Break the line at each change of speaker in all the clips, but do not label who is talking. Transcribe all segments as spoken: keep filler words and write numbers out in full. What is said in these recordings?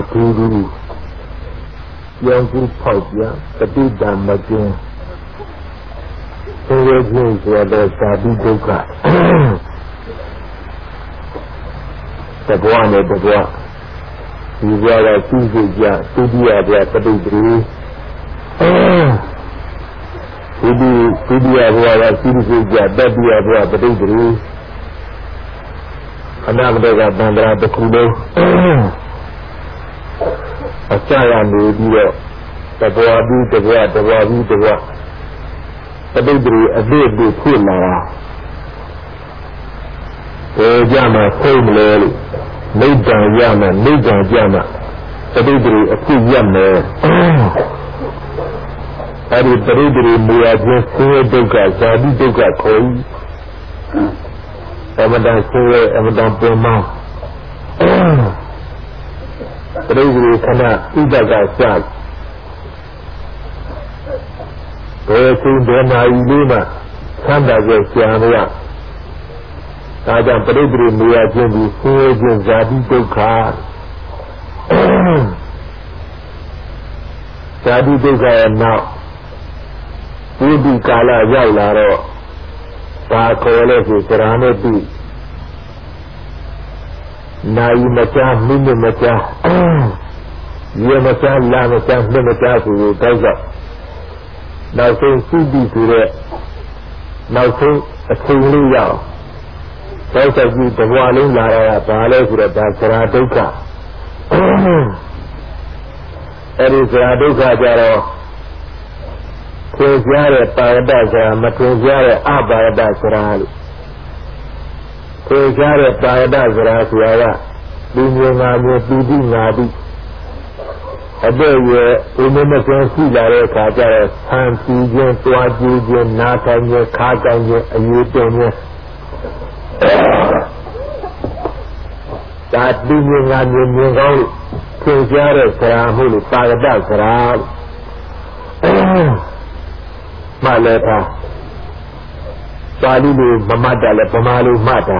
တူတူပြောင်းကျဖောက်ပြန်တတိတံမကင်းဆင်းရဲခြင်းဆိုတဲ့ဇာတိဒုက္ခတဘွားနဲ့တဘွားဒီဘွားကသိစိတ်ကြဒုတိယဘွားပဋိပတိဒီဒီဒုတိယဘွားကသိစိတ်ကြတတိယဘွားပဋိပတိအနာဂတ်ကတန္တရာတစ်ခုလုံးအကြရနေပြီးတော့တဘွားပြီးတဘွားတဘွားပြီးတဘွားပဋိပတိအသေးသေးဖြစ်လာတာဘယ်ကြမှာဖိတ်မလဲလို့နိဗ္ဗာန်ရမယ်နိဗ္ဗာန်ကြမှာပဋိပတိအဖြစ်ရမယ်အဲဒီပဋိပတိမူရခြင်းဆင်းရဲဒုက္ခဇာတိဒုက္ခခေါ်အမတန်ဆင်းရဲအမတန်ပင်မပဋိပတိခဏဥပဒကစဘယ်ချိန်ဘယ်နာရီလေးမှသံသာကျကျန်ရဒါကြောင့်ပဋိပတိမူရခြင်းဒီဆင်းရဲခြင်းဇာတိဒုက္ခဇာတိဒုက္ခရဲ့နောက်ဝိတိကာလရောက်လာတော့ဘာခေါ်လဲဆိုသရဏနဲ့ပြီနိုင်မချမိနစ်မချရေမချလာမချနှစ်မချဆိုတော့ကြောက်နောက်ဆုံးသုတိဆိုတဲ့နောက်ဆုံးအချိန်လေးရောက်တော့ဆက်ကြည့်တဘွားလုံးလာတာကဘာလဲဆိုတော့ဒါသရဒုက္ခအဲဒီသရဒုက္ခကြတော့သင်ကြားတဲ့ပါရဒဆိုတာမသင်ကြားတဲ့အပါရဒဆိုတာလို့သင်ကြားတဲ့ပါရဒဆိုတာဆိုတာကဒီမျိုးငါမျိုးပီတိငါတိအတဲ့ရဲ့ဥမမကင်းရှိလာတဲ့အခါကျတော့ဆံပီခြင်းတွားကြည့်ခြင်းနားထိုင်ခြင်းခါးကိုင်ခြင်းအရေးတုံခြင်းဒါဒီမျိုးငါမျိုးမြင်ကောင်းလို့သင်ကြားတဲ့ဆရာမှုလို့ပါရဒဆိုတာမှလည်းပါပါဠိလိုမမှတ်တယ်လည်းဗမာလိုမှတ်တာ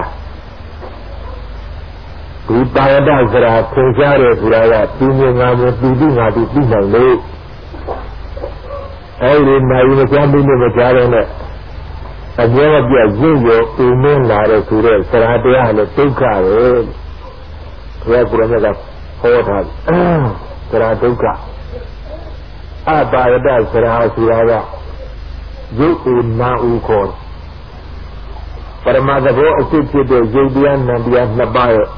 ဒီပါရဒဆိုတာသင်ကြားတဲ့ဆိုတာကဒီမျိုးငါမျိုးပီတိငါတိပြီးနိုင်လို့အဲဒီနိုင်မကြားမိလို့မကြားတော့နဲ့အကျိုးအပြည့်ရင့်ရောဥမင်းလာတဲ့ဆိုတဲ့သရတရားနဲ့ဒုက္ခပဲဘုရားကိုယ်တော်ကဟောထားသရဒုက္ခအပါရဒဆိုတာဆိုတာကရုပ်ဥနာဥခေါ်ပရမသဘောအစစ်ဖြစ်တဲ့ရုပ်တရားနာတရားနှစ်ပါးရဲ့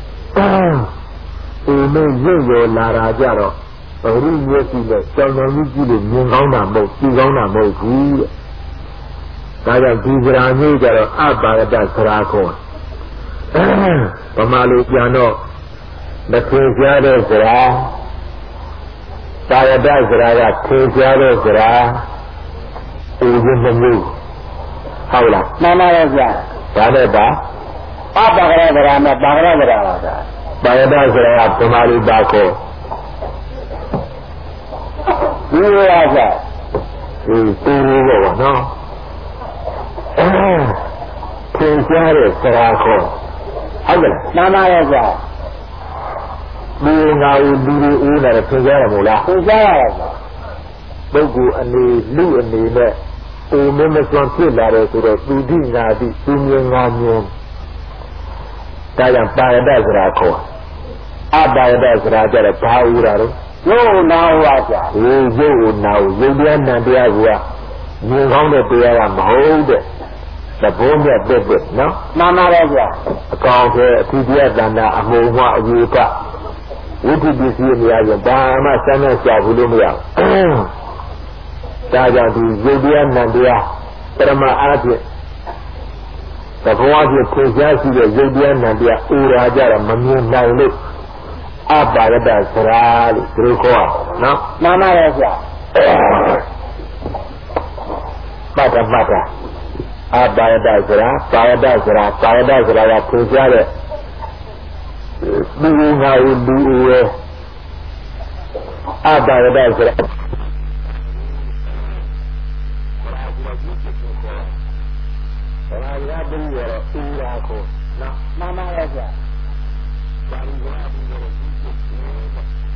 ဥမင်းရုပ်ရောလာတာကြတော့ဘုရုမျက်စိနဲ့ကြောင်တော်ကြီးကြည့်လို့မြင်ကောင်းတာမဟုတ်ကြည့်ကောင်းတာမဟုတ်ဘူးတဲ့ဒါကြောင့်ဒီစရာမျိုးကြတော့အပါရဒစရာခေါ်ဗမာလိုပြန်တော့မထင်ရှားတဲ့စရာပါရဒစရာကထင်ရှားတဲ့စရာဥပ္ပမမျိုးဟုတ်လားမှန်ပါရဲ့ဗျာဒါနဲ့ပါအပါရဒစရာနဲ့ပါရဒစရာပါဗျာပါရဒစရာကဗမာလိုပါခေါ်ဒီလိုရကြဒီကိုယ်ရောပေါ့နော်သင်ကြားတဲ့စရာခေါ်ဟုတ်ကဲ့မှန်ပါရဲ့ဗျာဒီငါဦးလူတွေဦးလာတယ်သင်ကြားရမို့လားသင်ကြားရပါပုဂ္ဂိုလ်အနေလူအနေနဲ့အိုမမစွမ်းဖြစ်လာတယ်ဆိုတော့သူတိငါတိသူမြင်ငါမြင်ဒါကြောင့်ပါရဒစရာခေါ်အပါရဒစရာကြတော့ဘာဦးတာတော့ရုပ်နာဝါကြဟိုရုပ်နာဝရုပ်တရားနံတရားကမြင်ကောင်းတဲ့တရားကမဟုတ်တဲ့သဘောမြတ်တဲ့တဲ့နော်မှန်ပါပါဗျာအကောင်ထဲအထူးတရားတဏ္ဍအမှုမအယူကဝိသုပစ္စည်းနေရာရင်ဘာမှစမ်းနဲ့ရှာဘူးလို့မရဘူးဒါကြောင့်ဒီရုပ်တရားနံတရားပရမအားဖြင့်သဘောအဖြစ်သင်ကြားရှိတဲ့ရုပ်တရားနံတရားဥရာကြတော့မမြင်နိုင်လို့အပါရဒစရာလို့ဒီလိုခေါ်နော်မှန်ပါရဲ့ဗျာမှတ်တာမှတ်တာအပါရဒစရာပါရဒစရာပါရဒစရာကသင်ကြားတဲ့လူငါ့ဦးလူဦးရဲ့အပါရဒစရာဘာရဒူရဥရာကိုနော်မှန်ပါရဲ့ဗျာဘာလို့ဘာလို့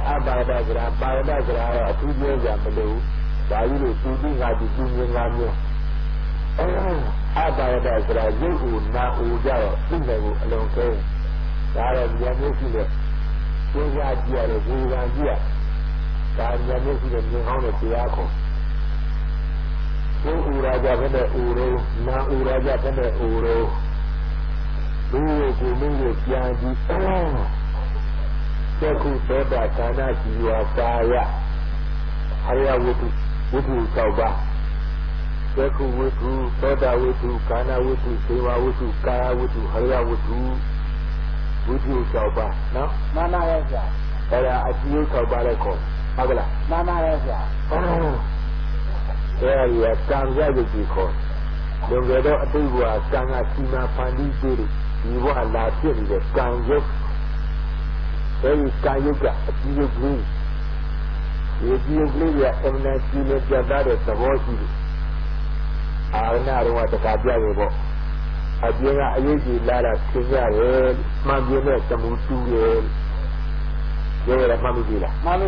abada gra abada gra ya tu je ya melu da yi lo tu di ga di tu ni nga mi abada gra yu u na u ja ro tu ne u alon ke da ya ya mu shi le tu ya ji ya le bu ga ji ya da ya mu shi le ni hao ne ti ya ko tu u ra ja ba ne u ro na u ra ja ba ne u ro bu ko mu ye pian ji Seku soda kana jiwa kaya Hariya wutu wutu sauba Seku wutu soda wutu kana wutu sewa wutu kaya wutu hariya wutu wutu sauba no mama yasa kaya ajiye sauba leko agla mama yasa kaya ya kanga yuki ko dongedo atiwa kanga sima pandi diri iwa la tieni de kanga Very Kayuga, a Geo Green. The Geo Green, a eminent senior Jabada, the Voice. I know what the Kabiabo. I did not usually let us sing out, Mammy, some two years. You were a Mammy Villa. Mammy,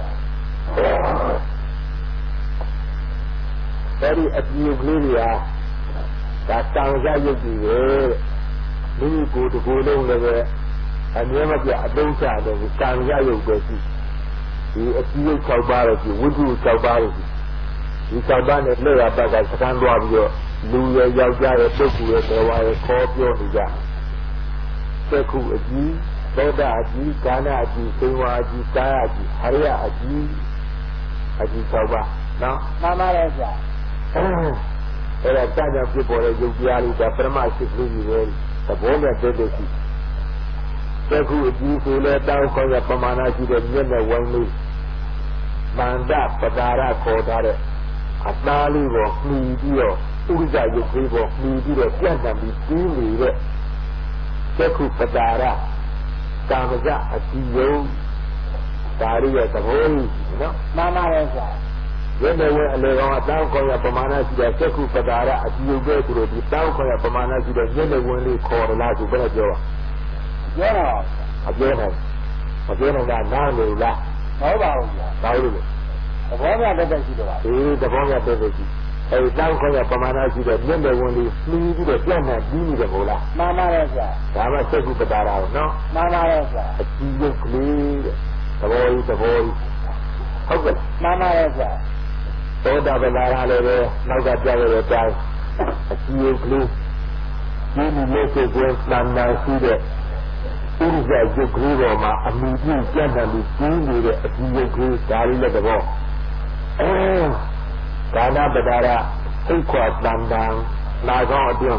very a Geo Green, that sounds like you. Many go to go over. And never get a dose out of the San Yayo Bessie. He appealed Calbarity, Wudu Calbarity. He Calban at Lea Baga, Sandro, Luya Yaga, Boku, and Wire Corpio, Higa. Seku Aji, Soda Aji, Kana Aji, Sewa Aji, Kaya Aji, Haria Aji, Aji Calba. No? Mama Reza. And I tell you people that you be able to promise to leave you, the bone and baby. Seku Aji, who let down for the Pamanaji, the Yenda Wangli. Manda, Padara, Kodare. Atali, Medio, Uza, you people, Medio, Yana, Medio, Seku Padara, Kamaza, Atiyo, Daria, the whole, you know, Mama Reza. When they went down for the Pamanaji, the Seku Padara, Atiyo, go to the town for the Pamanaji, the Yenda Wangli, called Lazu Benajo. Yeah, again, again, and now they laugh. How about you? The one that doesn't see the light. Eh, the one that doesn't see. A town called Pamanaji, the member only flew to the plan and being the Bola. Mama Reza. Mama said with the bar out, no? Mama Reza. A key clear, the boy, the boy. Okay. Mama Reza. So that the Lara, now that the other time. A key clear. You make a great man now see that. Uza Yugrivo, a medium generally seen with a few Dari the wall. Oh, Kana Badara, Equat Landang, Lagon,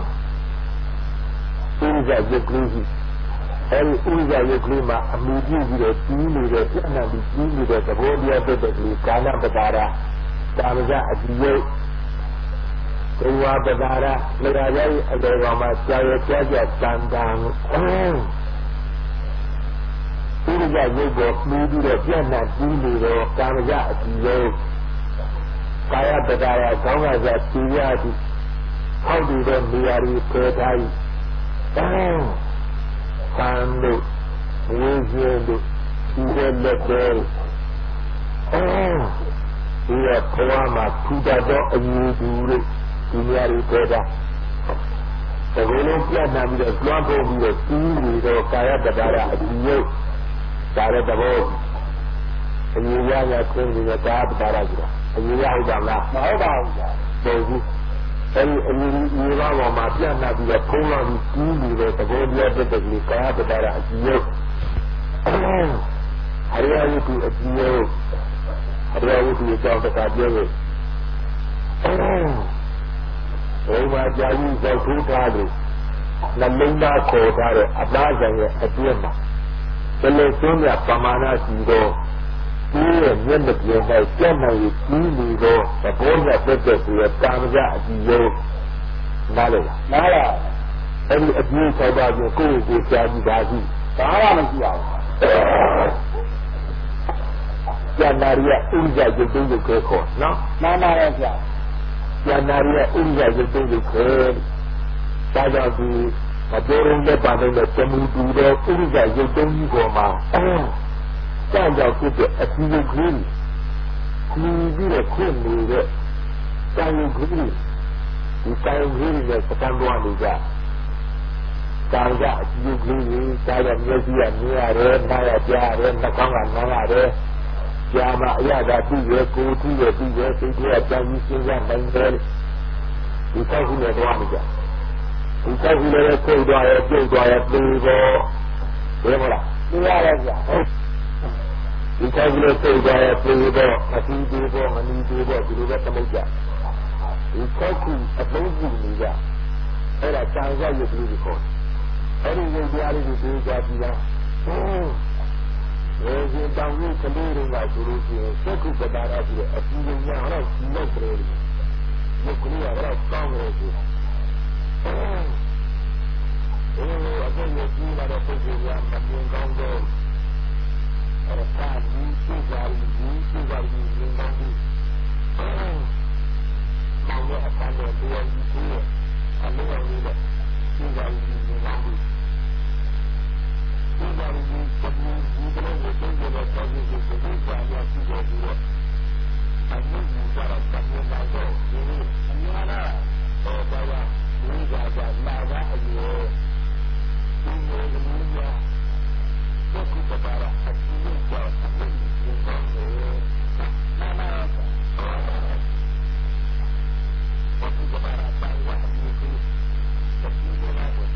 Uza Yugrivi, El Uza Yugrima, a medium with a team with a generally seen with a Bodia Bibli, Kana Badara, Damaza at the yoke. Ewa Badara, Leraya, and the Roma Jaya Jaja Landang. Oh. Uza Yugo, maybe the Jana, Dino, Kamaja, Yo, Kaya Badara, Kamaza, Tiati. How do them be a repay? Oh, Sando, Museum, even the day. Oh, here, Koama, Kudado, and you do it, Tiari Peda. The Olympian number is not over the T V or Kaya Badara, Yo. Dari the road, and you young at Queen the Dab Baragra, and you young Dama, how about that? And you know, Matiana, the Poland, the Bodia, the Nicaraga, the Geo. Hariya to a Geo, Hariya to a Delta Cabio. Oh, my Javi, the two Tadu, Nalinda Kodare, Abaza, a Diema. The Lesonia Pamana Sido, here and when the Piana is generally seen, the Bonia Pepe, the Kamaja, the Nala. Nala. And a few about your cool with Jadi Bazi. Yanaria Uza, you do the Greco, no? Nana, Yanaria Uza, you do the Greco. Sada the Adoring the Bana, the Temu, the Uza, you don't go ma. ကြောက်ကြောက်ဖြစ်တဲ့အစီအစဉ်ကြီးဒီပြီးတော့ခွင့်နေတဲ့စာရုပ်ကြီးဒီစာရုပ်ကြီးနဲ့စကန်သွားနေကြစာရအစီအစဉ်ကြီးစာရမျက်စိကမြင်ရတယ်နားရကြားရတယ်နှာခေါင်းကနားရတယ်ကြာမှအရသာသိရကိုယ်သိရသိရစိတ်ကကြောက်ကြီးစဉ်းစားနိုင်တယ်ဒီကောက်ခုနဲ့သွားနေကြဒီကောက်ခုနဲ့ကိုယ်သွားရပြုတ်သွားရပြေပေါ်ဘယ်မလားသိရတယ်ကြာဒီကောက်ခုနဲ့ကိုယ်သွားရပြေပေါ်အတီးပြေပေါ်မနီပြေပေါ်ဒီလိုပဲသမုတ်ကြဒီကောက်ခုအသုံးပြုနေကြအဲ့ဒါစာရရုပ်ကလေးကိုခေါ်အဲ့ဒီရုပ်တရားလေးကိုသိကြပြီလားဟုတ်ရေရှင်တောင်ကြီးကလေးတွေကဆိုလို့ရှိရင်သက္ကုပ္ပတာရဆိုတဲ့အစီအစဉ်များတော့ဒီလိုကလေးတွေဒီကလေးကတော့ကောင်းတယ်ဆိုတာအဲဒီအကျဉ်းကြီးလာတဲ့ပုဂ္ဂိုလ်ကမမြင်ကောင်းတော့အဲ့ဒါဒီသိကြပြီးဒီသိကြပြီးမြင်ကောင်းပြီးမောင်ရဲ့အခန်းထဲတရားကြီးကိုအလုံးအလေးနဲ့သိကြပြီးမြင်ကောင်းပြီးဒီလိုမျိုးပုံမှန်ဒီလိုမျိုးပုံစံနဲ့ဆက်ပြီးဒီလိုကြာရရှိကြပြီးတော့အမှုကြီးကြတော့တမန်တော်တို့ဒီလိုအများလားဟောပါပါဒီကကြလာတာအရေးဒီလိုမျိုးများသက္ကုပ္ပတာရအစီအကြောင်းအမှုကြီးကောင်းတယ်နာမသက္ကုပ္ပတာရပါဝါအမှုကြီးသက္ကုပ္ပတာရ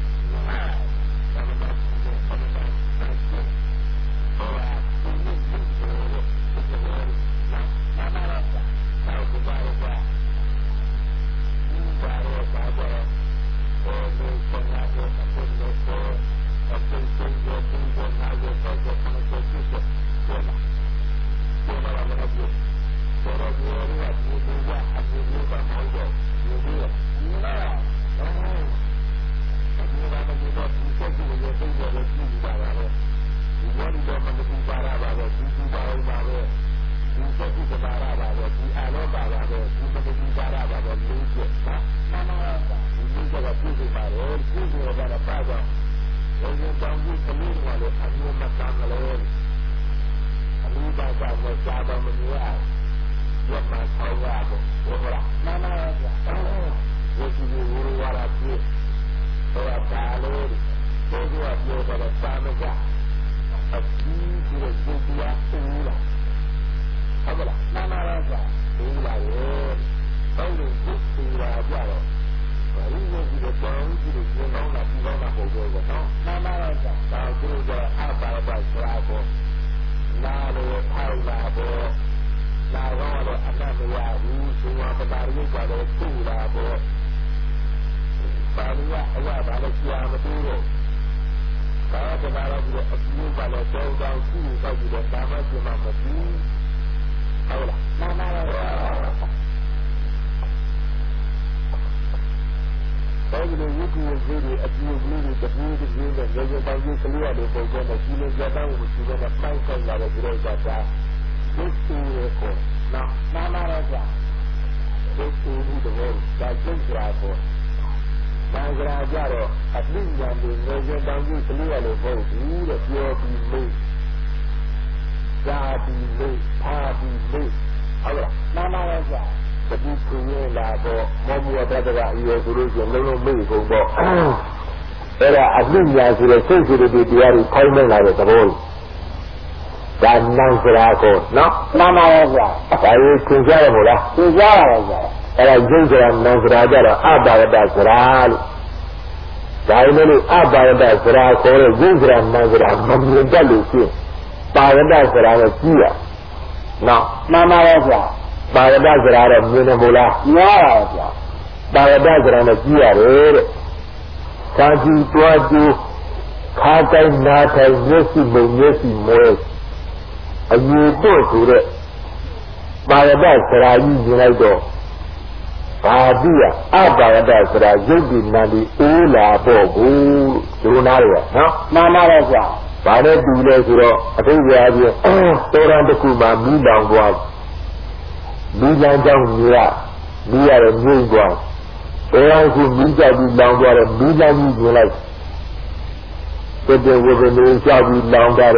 အဲ့ဒါအသိဉာဏ်ဆိုတဲ့စိတ်ဆိုတဲ့တရားတွေခိုင်းနေလာတဲ့သဘောဒါနံစရာကိုနော်မှန်ပါရဲ့ဗျာဒါကိုသင်ကြားရမို့လားသင်ကြားရပါဗျာအဲ့ဒါကျင့်စရာနံစရာကြတော့အပါရတစရာလို့ဒါနဲ့လို့အပါရတစရာခေါ်တဲ့ကျင့်စရာနံစရာမမြင်တတ်လို့ရှိရင်ပါရတစရာကိုကြည့်ရနော်မှန်ပါရဲ့ဗျာပါရတစရာတော့မြင်တယ်မို့လားမြင်ရပါဗျာပါရတစရာနဲ့ကြည့်ရတယ်တဲ့သာကြည့်တွားကြည့်ခါတိုင်းနားတိုင်းမျက်စိမုံမျက်စိမွဲအယူတို့ဆိုတဲ့ပါရတစရာကြီးမြင်လိုက်တော့ဘာတိယအပါရတစရာရုပ်ဒီနံဒီအိုးလာပေါ့ကိုဒီလိုနားရနော်မှန်ပါတော့ဗျာဘာနဲ့တူလဲဆိုတော့အထုပ်ပြားပြီးတောရန်တစ်ခုမှာမိလောင်သွားမိလောင်ကြောင်းကြီးကမိရတဲ့မြင့်သွားဘယ်အောင်ခုမိကြပြီးလောင်သွားတယ်မိလောင်ကြီးမြင်လိုက်တည်တည်ဝေဒနေကြပြီးလောင်ကြတယ်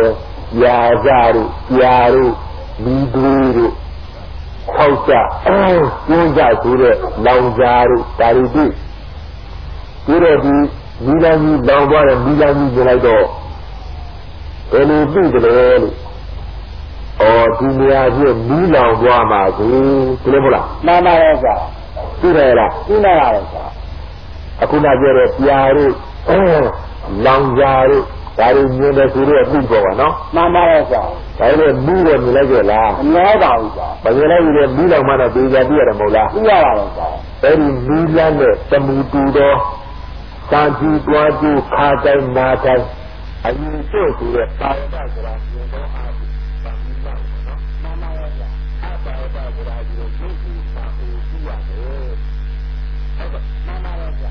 Yazaru, Yaru, Miduru, Hausa, Yunja Sure, Laujaru, Taridu. Sure, Milani, Laumar, and Milani, Milado. Any big the or Dunia, Milan, Guama, Tilebula. Nana, Sura, Sura, Akuna Gere, Yaru, Laujaru. Dari nyenda suruh minggu no. Mana rasa? Dari minggu ni lagi lah. Mana tahu sah? Bagaimana dia bilang mana dia dia ada mula? Iya lah. Dari bilang le semutu do, sanji tuaju kacai macai. Ayu tu suruh tahu tak kerana nyenda aku bangsa no. Mana rasa? Apa apa kerana dia jadi mahu dia le. Mana rasa?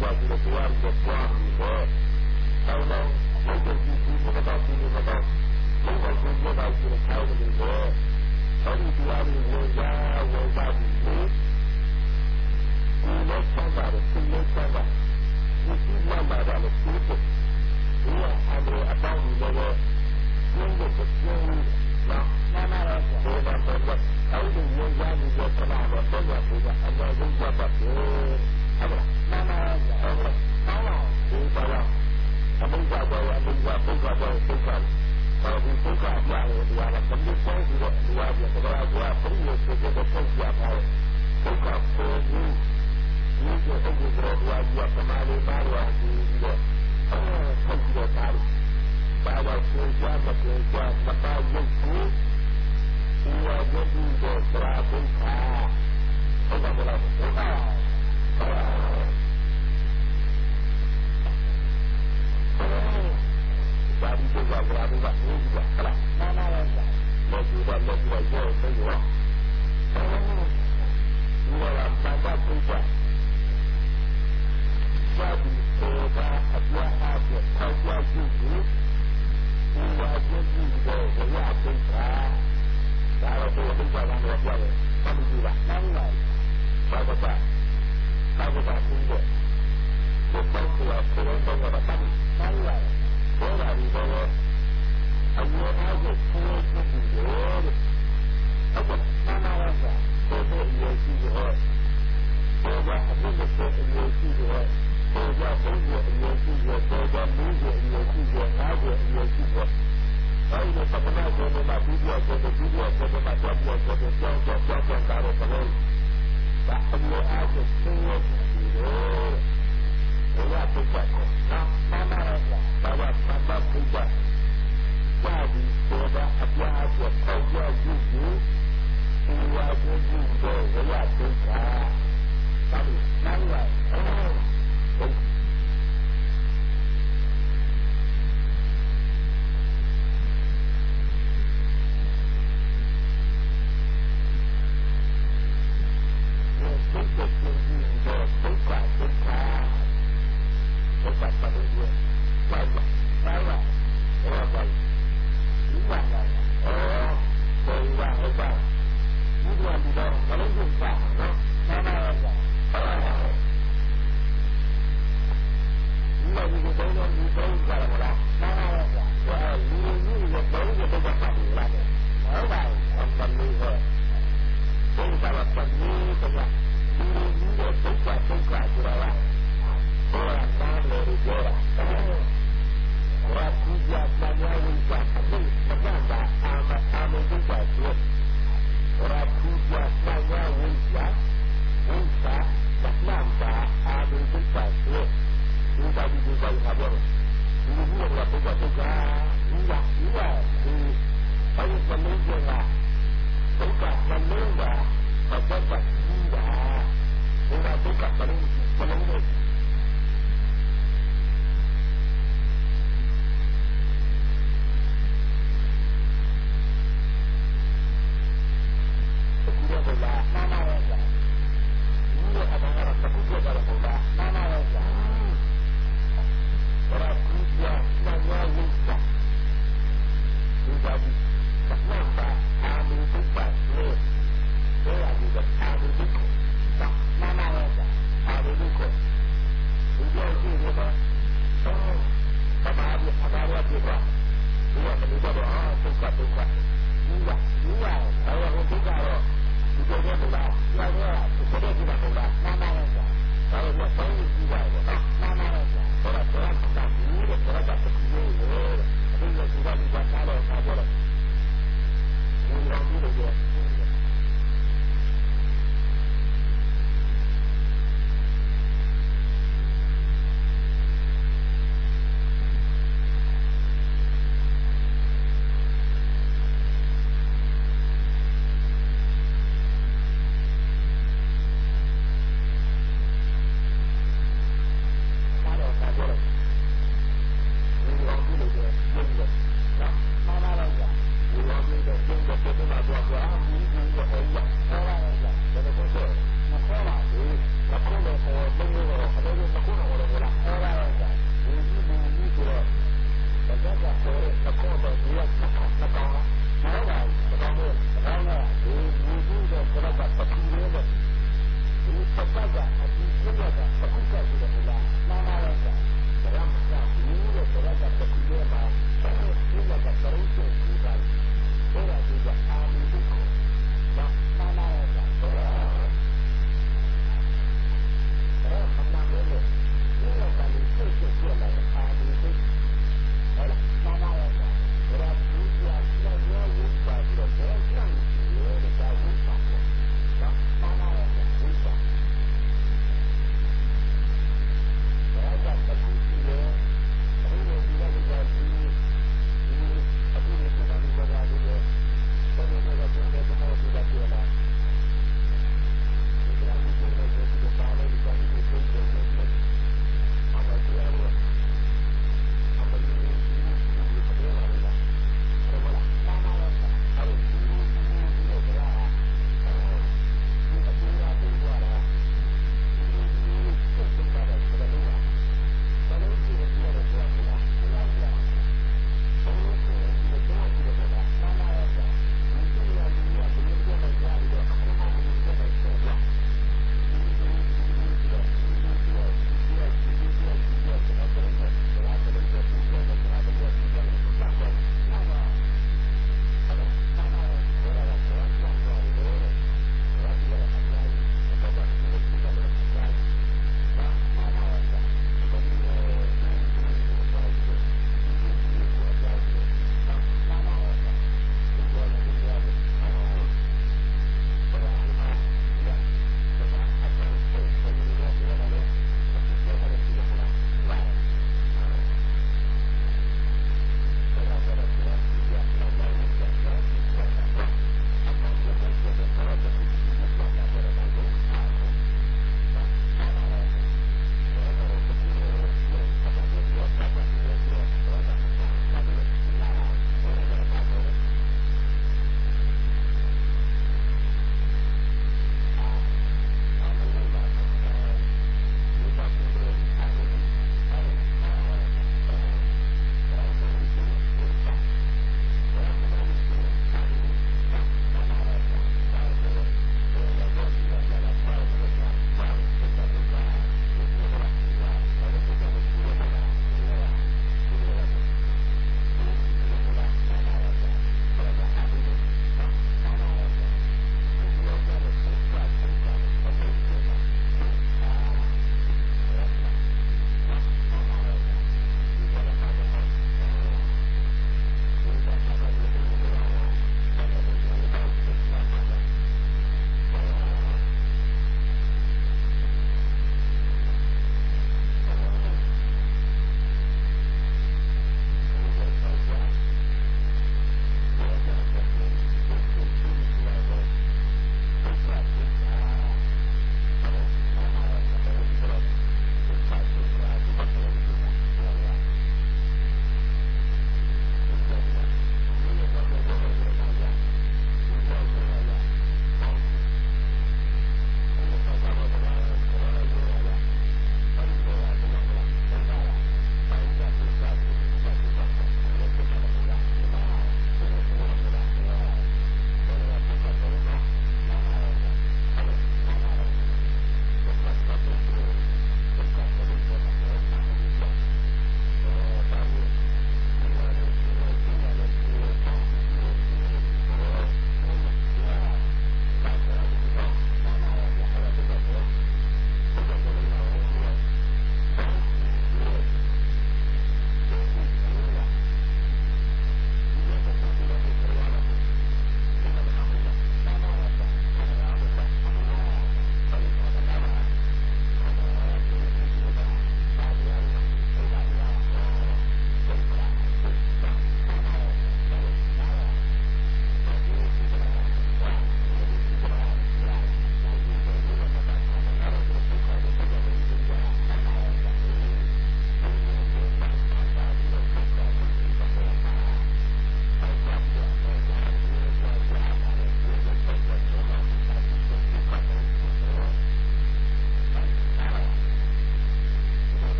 Thank you.